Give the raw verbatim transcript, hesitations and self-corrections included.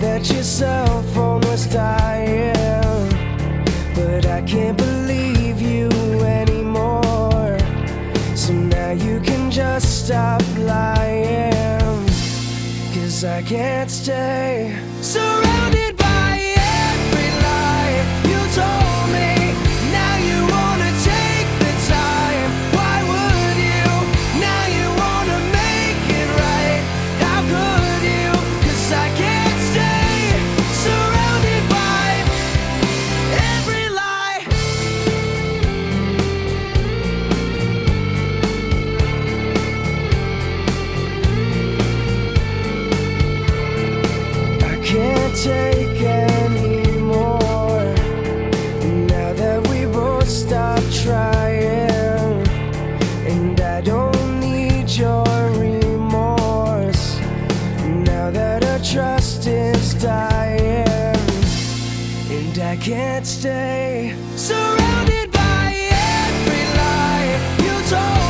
that your cell phone was dying, but I can't believe you anymore. So now you can just stop lying, 'cause I can't stay surrounded by every lie you told me. Now you wanna take the time. Why would you? Now you wanna make it right. How could you? 'Cause I can't stay surrounded by every lie. I can't take anymore now that we both stopped trying, and I don't need your remorse now that our trust is dying, and I can't stay surrounded by every lie you told